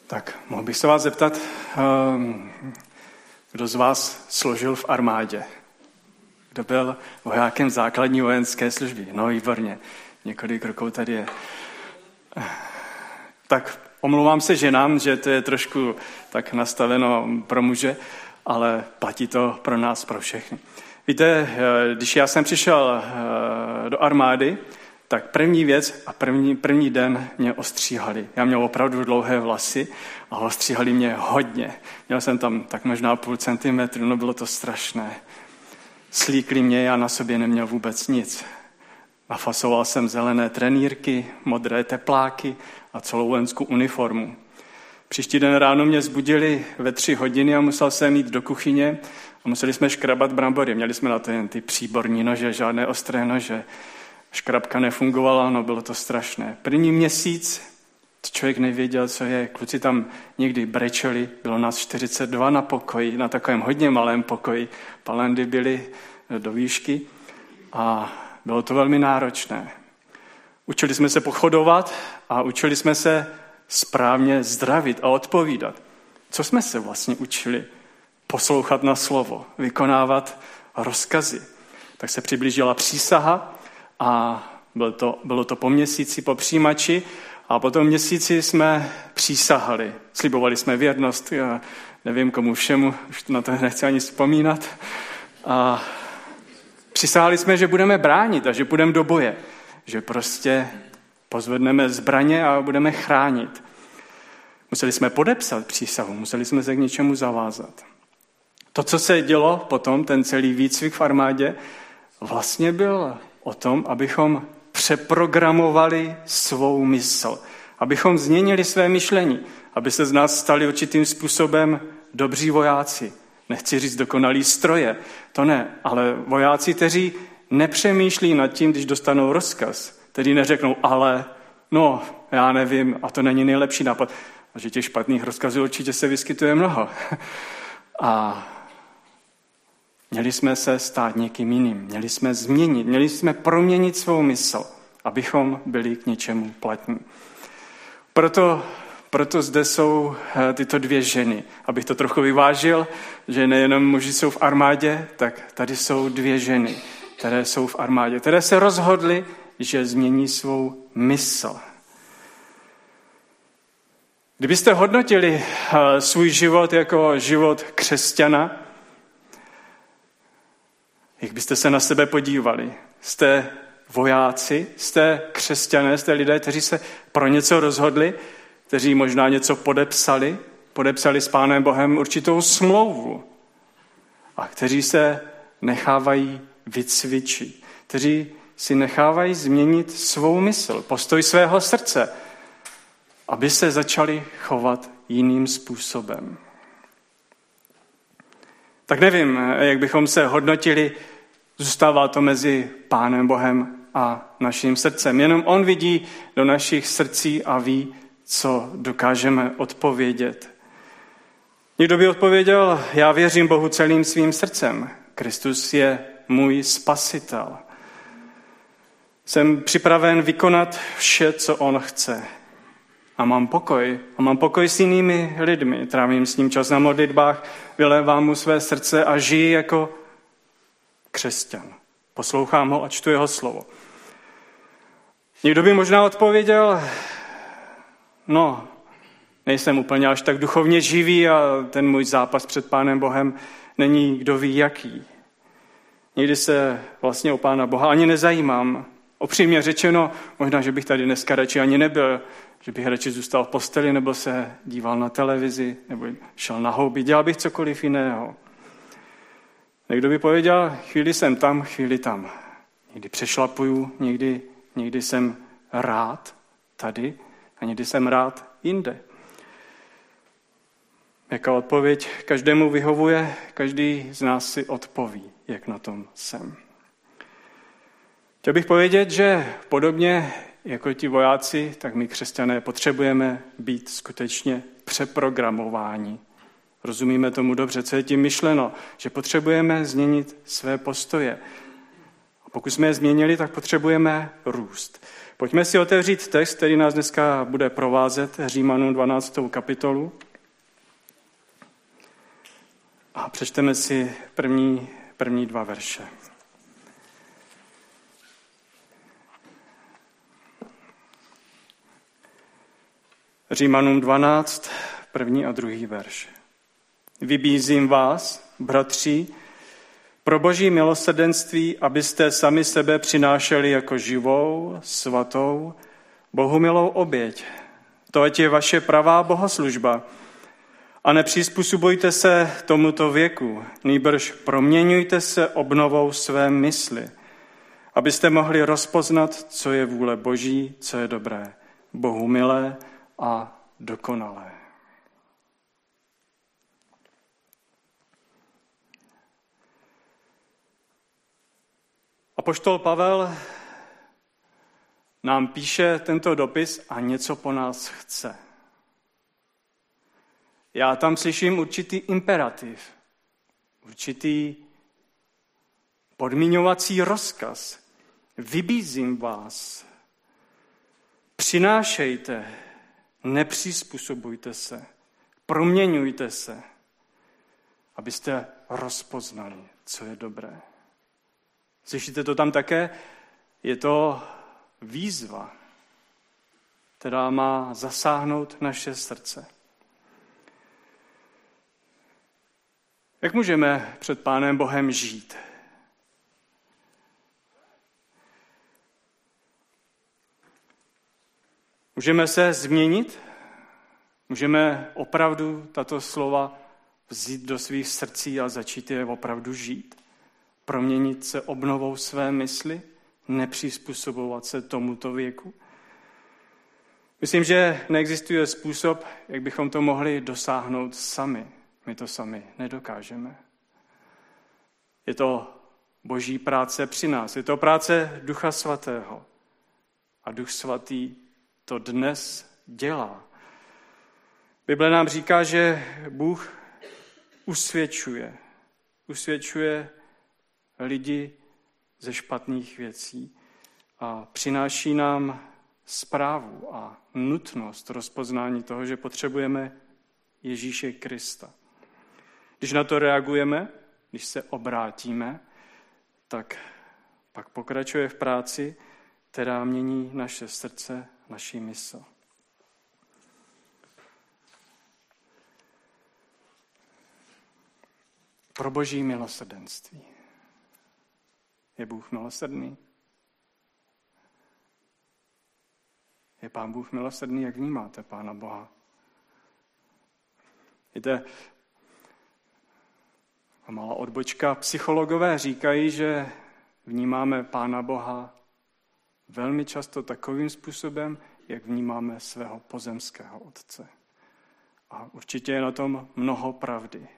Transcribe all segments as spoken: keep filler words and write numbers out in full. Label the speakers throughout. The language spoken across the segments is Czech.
Speaker 1: Tak, mohl bych se vás zeptat, kdo z vás složil v armádě? Kdo byl vojákem základní vojenské služby? No, výborně. Několik roků tady je. Tak omlouvám se ženám, že to je trošku tak nastaveno pro muže, ale platí to pro nás, pro všechny. Víte, když já jsem přišel do armády, tak první věc a první, první den mě ostříhali. Já měl opravdu dlouhé vlasy a ostříhali mě hodně. Měl jsem tam tak možná půl centimetru, no bylo to strašné. Slíkli mě, já na sobě neměl vůbec nic. Nafasoval jsem zelené trenýrky, modré tepláky a celou vojenskou uniformu. Příští den ráno mě zbudili ve tři hodiny a musel jsem jít do kuchyně a museli jsme škrabat brambory. Měli jsme na to jen ty příborní nože, žádné ostré nože. Škrabka nefungovala, no bylo to strašné. První měsíc člověk nevěděl, co je. Kluci tam někdy brečeli, bylo nás čtyřicet dva na pokoji, na takovém hodně malém pokoji. Palendy byly do výšky a bylo to velmi náročné. Učili jsme se pochodovat a učili jsme se správně zdravit a odpovídat. Co jsme se vlastně učili? Poslouchat na slovo, vykonávat rozkazy. Tak se přiblížila přísaha a bylo to, bylo to po měsíci po přijímači a po tom měsíci jsme přísahali. Slibovali jsme věrnost, já nevím komu všemu, už na to nechci ani vzpomínat. A přísahali jsme, že budeme bránit a že půjdeme do boje. Že prostě pozvedneme zbraně a budeme chránit. Museli jsme podepsat přísahu, museli jsme se k něčemu zavázat. To, co se dělo potom, ten celý výcvik v armádě, vlastně byl o tom, abychom přeprogramovali svou mysl, abychom změnili své myšlení, aby se z nás stali určitým způsobem dobří vojáci. Nechci říct dokonalý stroje, to ne, ale vojáci, kteří nepřemýšlí nad tím, když dostanou rozkaz, kteří neřeknou, ale, no, já nevím, a to není nejlepší nápad. A že těch špatných rozkazů určitě se vyskytuje mnoho. A měli jsme se stát někým jiným, měli jsme změnit, měli jsme proměnit svou mysl, abychom byli k něčemu platní. Proto, proto zde jsou tyto dvě ženy. Abych to trochu vyvážil, že nejenom muži jsou v armádě, tak tady jsou dvě ženy, které jsou v armádě, které se rozhodly, že změní svou mysl. Kdybyste hodnotili svůj život jako život křesťana, jak byste se na sebe podívali? Jste vojáci, jste křesťané, jste lidé, kteří se pro něco rozhodli, kteří možná něco podepsali, podepsali s Pánem Bohem určitou smlouvu a kteří se nechávají vycvičit, kteří si nechávají změnit svou mysl, postoj svého srdce, aby se začali chovat jiným způsobem. Tak nevím, jak bychom se hodnotili, zůstává to mezi Pánem Bohem a naším srdcem. Jenom on vidí do našich srdcí a ví, co dokážeme odpovědět. Někdo by odpověděl, já věřím Bohu celým svým srdcem. Kristus je můj spasitel. Jsem připraven vykonat vše, co on chce. A mám pokoj. A mám pokoj s jinými lidmi. Trávím s ním čas na modlitbách, vylévám mu své srdce a žiji jako křesťan. Poslouchám ho a čtu jeho slovo. Někdo by možná odpověděl, no, nejsem úplně až tak duchovně živý a ten můj zápas před Pánem Bohem není kdo ví jaký. Někdy se vlastně o Pána Boha ani nezajímám. Upřímně řečeno, možná, že bych tady dneska radši ani nebyl, že bych radši zůstal v posteli, nebo se díval na televizi, nebo šel na houby, dělal bych cokoliv jiného. Někdo by pověděl, chvíli jsem tam, chvíli tam. Někdy přešlapuju, někdy, někdy jsem rád tady a někdy jsem rád jinde. Jaká odpověď každému vyhovuje, každý z nás si odpoví, jak na tom jsem. Chtěl bych povědět, že podobně jako ti vojáci, tak my křesťané potřebujeme být skutečně přeprogramováni. Rozumíme tomu dobře, co je tím myšleno, že potřebujeme změnit své postoje. A pokud jsme je změnili, tak potřebujeme růst. Pojďme si otevřít text, který nás dneska bude provázet, Římanům dvanáctou kapitolu. A přečteme si první, první dva verše. Římanům dvanáct, první a druhý verš. Vybízím vás, bratři, pro Boží milosrdenství, abyste sami sebe přinášeli jako živou, svatou, bohumilou oběť. To ať je vaše pravá bohoslužba. A nepřizpůsobujte se tomuto věku, nýbrž proměňujte se obnovou své mysli, abyste mohli rozpoznat, co je vůle Boží, co je dobré, bohumilé a dokonalé. Apoštol Pavel nám píše tento dopis a něco po nás chce. Já tam slyším určitý imperativ, určitý podmiňovací rozkaz. Vybízím vás, přinášejte, nepřizpůsobujte se, proměňujte se, abyste rozpoznali, co je dobré. Slyšíte to tam také? Je to výzva, která má zasáhnout naše srdce. Jak můžeme před Pánem Bohem žít? Můžeme se změnit? Můžeme opravdu tato slova vzít do svých srdcí a začít je opravdu žít? Proměnit se obnovou své mysli? Nepřizpůsobovat se tomuto věku? Myslím, že neexistuje způsob, jak bychom to mohli dosáhnout sami. My to sami nedokážeme. Je to Boží práce při nás. Je to práce Ducha Svatého. A Duch Svatý to dnes dělá. Bible nám říká, že Bůh usvědčuje. Usvědčuje lidi ze špatných věcí a přináší nám správu a nutnost rozpoznání toho, že potřebujeme Ježíše Krista. Když na to reagujeme, když se obrátíme, tak pak pokračuje v práci, která mění naše srdce, naši mysl. Pro Boží milosrdenství. Je Bůh milosrdný? Je Pán Bůh milosrdný? Jak vnímáte Pána Boha? Víte, a malá odbočka, psychologové říkají, že vnímáme Pána Boha velmi často takovým způsobem, jak vnímáme svého pozemského otce. A určitě je na tom mnoho pravdy.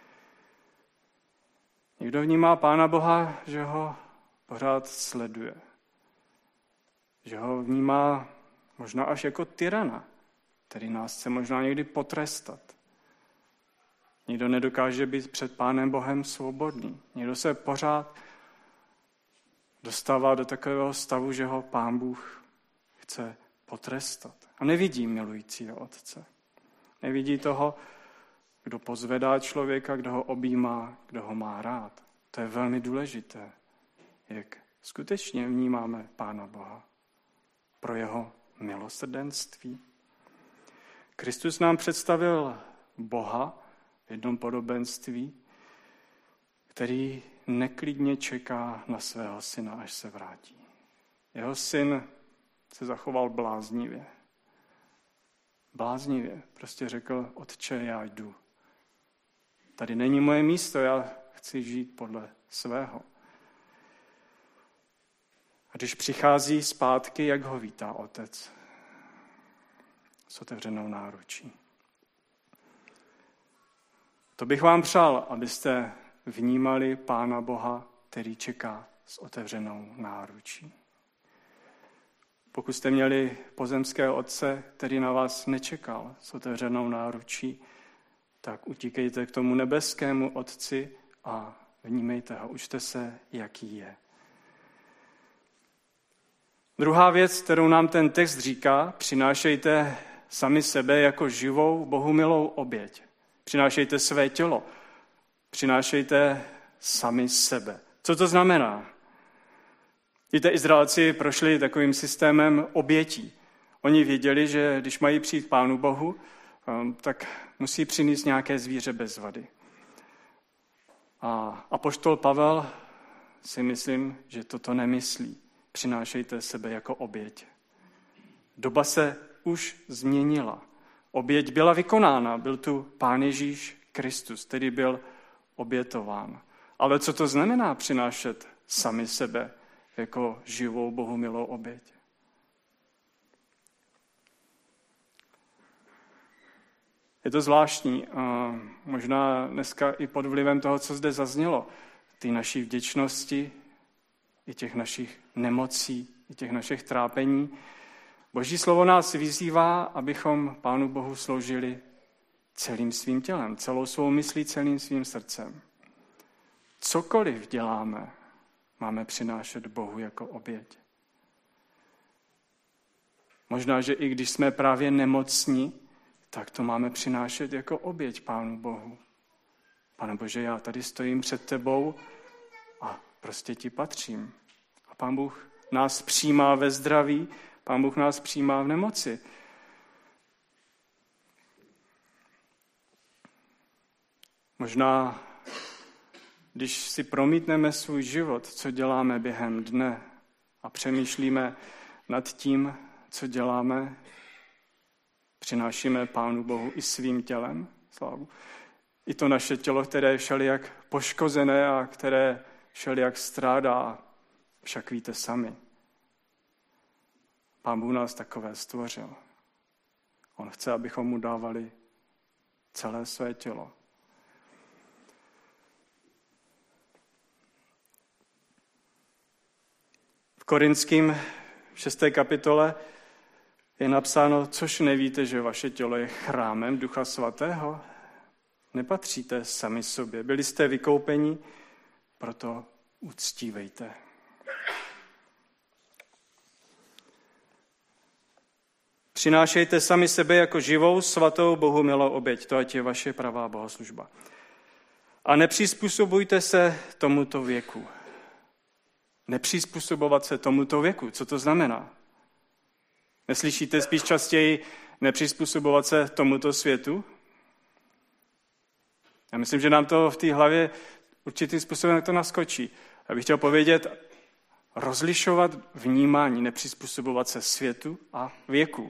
Speaker 1: Někdo vnímá Pána Boha, že ho pořád sleduje. Že ho vnímá možná až jako tyrana, který nás chce možná někdy potrestat. Nikdo nedokáže být před Pánem Bohem svobodný. Někdo se pořád dostává do takového stavu, že ho Pán Bůh chce potrestat. A nevidí milujícího Otce. Nevidí toho, kdo pozvedá člověka, kdo ho objímá, kdo ho má rád. To je velmi důležité, jak skutečně vnímáme Pána Boha pro jeho milosrdenství. Kristus nám představil Boha v jednom podobenství, který neklidně čeká na svého syna, až se vrátí. Jeho syn se zachoval bláznivě. Bláznivě. Prostě řekl, otče, já jdu. Tady není moje místo, já chci žít podle svého. A když přichází zpátky, jak ho vítá otec? S otevřenou náručí. To bych vám přál, abyste vnímali Pána Boha, který čeká s otevřenou náručí. Pokud jste měli pozemského otce, který na vás nečekal s otevřenou náručí, tak utíkejte k tomu nebeskému Otci a vnímejte ho, učte se, jaký je. Druhá věc, kterou nám ten text říká, přinášejte sami sebe jako živou, bohumilou oběť. Přinášejte své tělo. Přinášejte sami sebe. Co to znamená? Víte, Izraelci prošli takovým systémem obětí. Oni věděli, že když mají přijít Pánu Bohu, tak musí přinést nějaké zvíře bez vady. A apoštol Pavel si myslím, že toto nemyslí. Přinášejte sebe jako oběť. Doba se už změnila. Oběť byla vykonána, byl tu Pán Ježíš Kristus, který byl obětován. Ale co to znamená přinášet sami sebe jako živou, bohumilou oběť? Je to zvláštní, a možná dneska i pod vlivem toho, co zde zaznělo, ty naší vděčnosti, i těch našich nemocí, i těch našich trápení. Boží slovo nás vyzývá, abychom Pánu Bohu sloužili celým svým tělem, celou svou myslí, celým svým srdcem. Cokoliv děláme, máme přinášet Bohu jako oběť. Možná, že i když jsme právě nemocní, tak to máme přinášet jako oběť Pánu Bohu. Pane Bože, já tady stojím před tebou a prostě ti patřím. A Pán Bůh nás přijímá ve zdraví, Pán Bůh nás přijímá v nemoci. Možná, když si promítneme svůj život, co děláme během dne a přemýšlíme nad tím, co děláme, přinášíme Pánu Bohu i svým tělem slávu. I to naše tělo, které je všelijak poškozené a které všelijak strádá, však víte sami. Pán Bůh nás takové stvořil. On chce, abychom mu dávali celé své tělo. V Korinským šesté kapitole je napsáno, což nevíte, že vaše tělo je chrámem Ducha Svatého? Nepatříte sami sobě. Byli jste vykoupeni, proto uctívejte. Přinášejte sami sebe jako živou, svatou, Bohu milou oběť. To ať je vaše pravá bohoslužba. A nepřizpůsobujte se tomuto věku. Nepřizpůsobovat se tomuto věku. Co to znamená? Neslyšíte spíš častěji nepřizpůsobovat se tomuto světu? Já myslím, že nám to v té hlavě určitým způsobem to naskočí. Já bych chtěl povědět, rozlišovat vnímání, nepřizpůsobovat se světu a věku.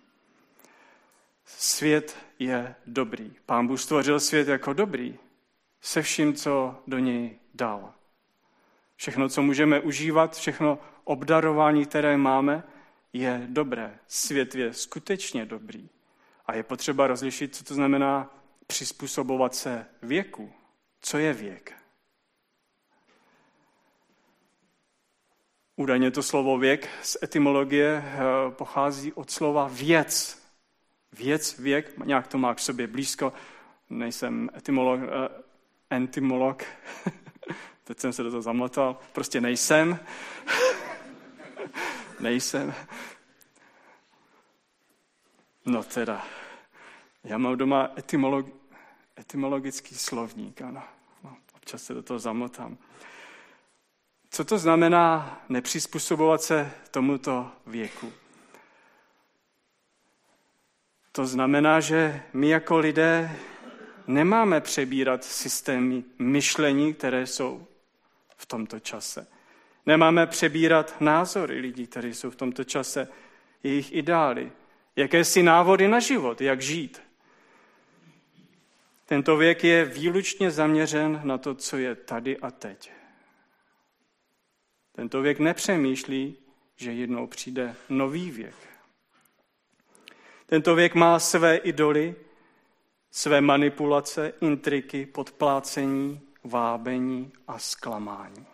Speaker 1: Svět je dobrý. Pán Bůh stvořil svět jako dobrý, se vším, co do něj dal. Všechno, co můžeme užívat, všechno obdarování, které máme, je dobré. Svět je skutečně dobrý. A je potřeba rozlišit, co to znamená přizpůsobovat se věku. Co je věk? Údajně to slovo věk z etymologie pochází od slova věc. Věc, věk, nějak to má k sobě blízko. Nejsem etymolog, entymolog. Teď jsem se do toho zamotal. Prostě nejsem. Nejsem. No teda, já mám doma etymolog, etymologický slovník, ano. No, občas se do toho zamotám. Co to znamená nepřizpůsobovat se tomuto věku? To znamená, že my jako lidé nemáme přebírat systémy myšlení, které jsou v tomto čase. Nemáme přebírat názory lidí, kteří jsou v tomto čase, jejich ideály, jakési návody na život, jak žít. Tento věk je výlučně zaměřen na to, co je tady a teď. Tento věk nepřemýšlí, že jednou přijde nový věk. Tento věk má své idoly, své manipulace, intriky, podplácení, vábení a zklamání.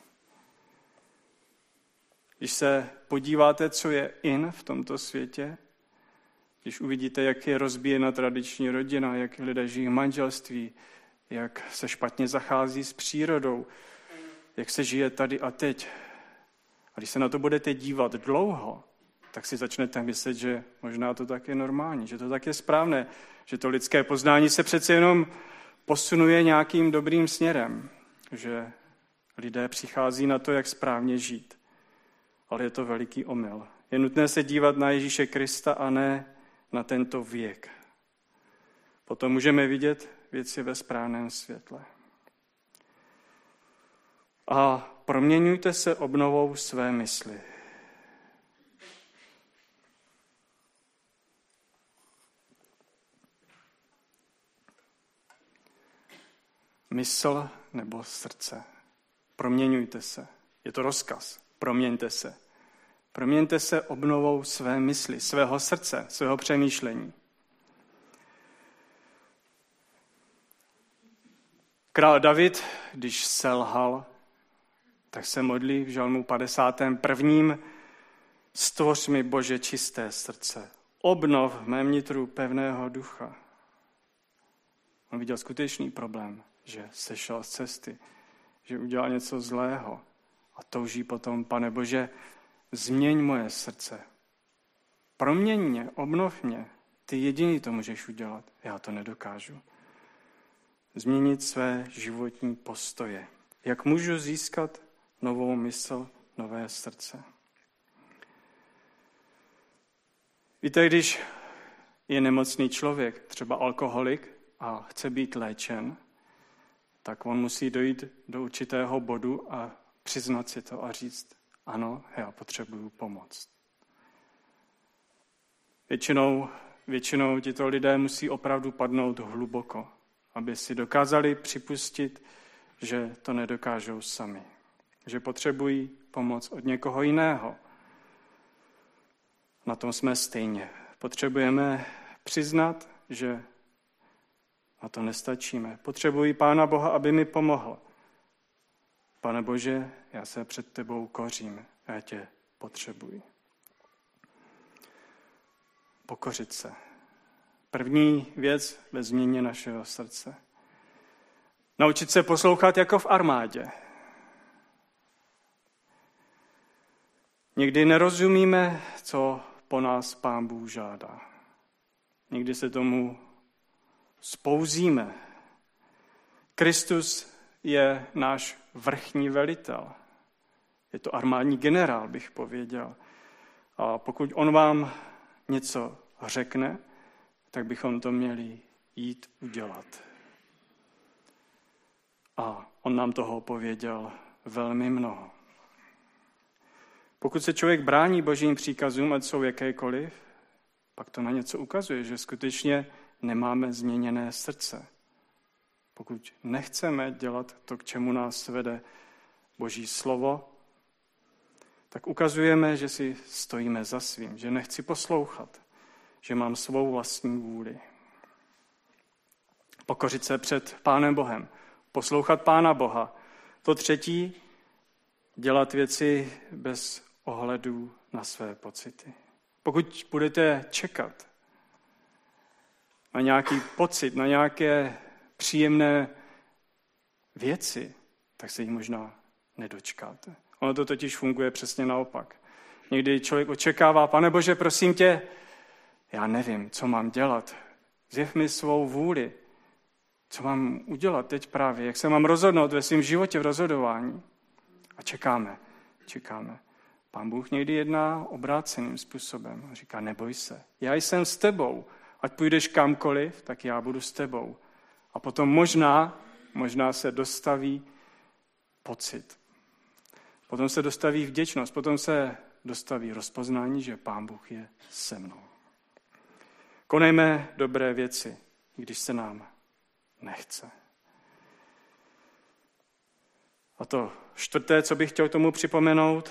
Speaker 1: Když se podíváte, co je in v tomto světě, když uvidíte, jak je rozbíjena tradiční rodina, jak lidé žijí v manželství, jak se špatně zachází s přírodou, jak se žije tady a teď, A když se na to budete dívat dlouho, tak si začnete myslet, že možná to tak je normální, že to tak je správné, že to lidské poznání se přece jenom posunuje nějakým dobrým směrem, že lidé přichází na to, jak správně žít. Ale je to veliký omyl. Je nutné se dívat na Ježíše Krista a ne na tento věk. Potom můžeme vidět věci ve správném světle. A proměňujte se obnovou své mysli. Mysl nebo srdce. Proměňujte se. Je to rozkaz. Proměňte se. Proměňte se obnovou své mysli, svého srdce, svého přemýšlení. Král David, když selhal, tak se modlí v žalmu padesátém prvním Stvoř mi, Bože, čisté srdce. Obnov v mém nitru pevného ducha. On viděl skutečný problém, že sešel z cesty, že udělal něco zlého a touží potom, Pane Bože, změň moje srdce. Proměň mě, obnov mě. Ty jediný to můžeš udělat. Já to nedokážu. Změnit své životní postoje. Jak můžu získat novou mysl, nové srdce? Víte, když je nemocný člověk, třeba alkoholik, a chce být léčen, tak on musí dojít do určitého bodu a přiznat si to a říct, ano, já potřebuju pomoc. Většinou, většinou tito lidé musí opravdu padnout hluboko, aby si dokázali připustit, že to nedokážou sami. Že potřebují pomoc od někoho jiného. Na tom jsme stejně. Potřebujeme přiznat, že na to nestačíme. Potřebuji Pána Boha, aby mi pomohl. Pane Bože, já se před tebou kořím. Já tě potřebuji. Pokořit se. První věc ve změně našeho srdce. Naučit se poslouchat jako v armádě. Někdy nerozumíme, co po nás Pán Bůh žádá. Někdy se tomu spouzíme. Kristus je náš vrchní velitel. Je to armádní generál, bych pověděl. A pokud on vám něco řekne, tak bychom to měli jít udělat. A on nám toho pověděl velmi mnoho. Pokud se člověk brání Božím příkazům, ať jsou jakékoliv, pak to na něco ukazuje, že skutečně nemáme změněné srdce. Pokud nechceme dělat to, k čemu nás vede Boží slovo, tak ukazujeme, že si stojíme za svým, že nechci poslouchat, že mám svou vlastní vůli. Pokořit se před Pánem Bohem, poslouchat Pána Boha. To třetí, dělat věci bez ohledu na své pocity. Pokud budete čekat na nějaký pocit, na nějaké příjemné věci, tak se jí možná nedočkáte. Ono to totiž funguje přesně naopak. Někdy člověk očekává, Pane Bože, prosím tě, já nevím, co mám dělat. Zjev mi svou vůli. Co mám udělat teď právě? Jak se mám rozhodnout ve svém životě v rozhodování? A čekáme, čekáme. Pán Bůh někdy jedná obráceným způsobem. Říká, neboj se, já jsem s tebou. Ať půjdeš kamkoliv, tak já budu s tebou. A potom možná, možná se dostaví pocit. Potom se dostaví vděčnost, potom se dostaví rozpoznání, že Pán Bůh je se mnou. Konejme dobré věci, když se nám nechce. A to čtvrté, co bych chtěl tomu připomenout,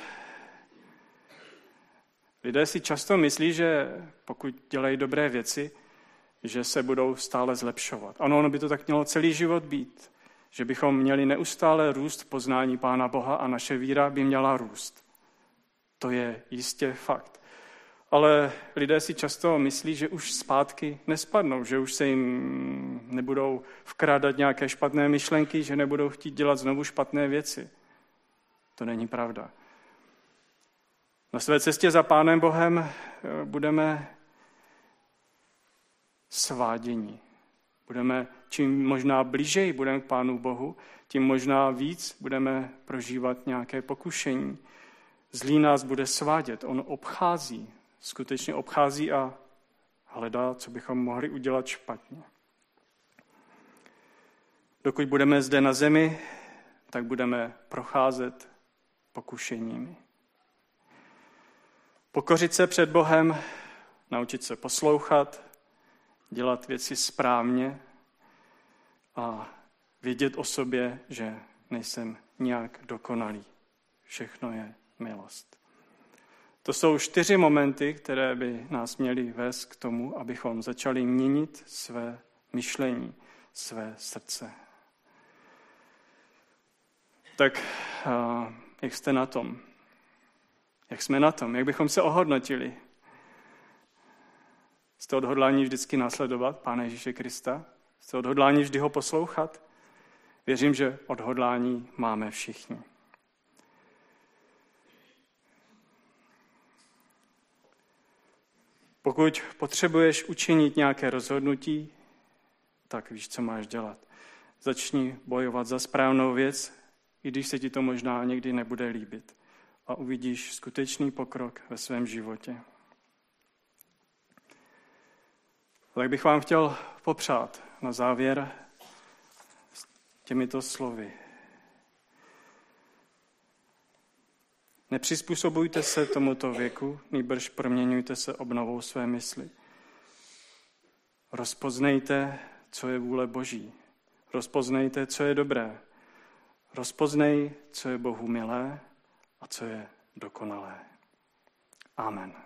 Speaker 1: lidé si často myslí, že pokud dělají dobré věci, že se budou stále zlepšovat. Ano, ono by to tak mělo celý život být, že bychom měli neustále růst v poznání Pána Boha a naše víra by měla růst. To je jistě fakt. Ale lidé si často myslí, že už zpátky nespadnou, že už se jim nebudou vkrádat nějaké špatné myšlenky, že nebudou chtít dělat znovu špatné věci. To není pravda. Na své cestě za Pánem Bohem budeme svádění. Budeme čím možná blížej budeme k Pánu Bohu, tím možná víc budeme prožívat nějaké pokušení. Zlý nás bude svádět. On obchází, skutečně obchází a hledá, co bychom mohli udělat špatně. Dokud budeme zde na zemi, tak budeme procházet pokušeními. Pokořit se před Bohem, naučit se poslouchat, dělat věci správně a vědět o sobě, že nejsem nějak dokonalý. Všechno je milost. To jsou čtyři momenty, které by nás měly vést k tomu, abychom začali měnit své myšlení, své srdce. Tak jak jste na tom? Jak jsme na tom? Jak bychom se ohodnotili? Jste odhodláni vždycky následovat Pána Ježíše Krista? Jste odhodláni vždy ho poslouchat? Věřím, že odhodlání máme všichni. Pokud potřebuješ učinit nějaké rozhodnutí, tak víš, co máš dělat. Začni bojovat za správnou věc, i když se ti to možná někdy nebude líbit. A uvidíš skutečný pokrok ve svém životě. Tak bych vám chtěl popřát na závěr s těmito slovy. Nepřizpůsobujte se tomuto věku, nýbrž proměňujte se obnovou své mysli. Rozpoznejte, co je vůle Boží. Rozpoznejte, co je dobré. Rozpoznej, co je Bohu milé a co je dokonalé. Amen.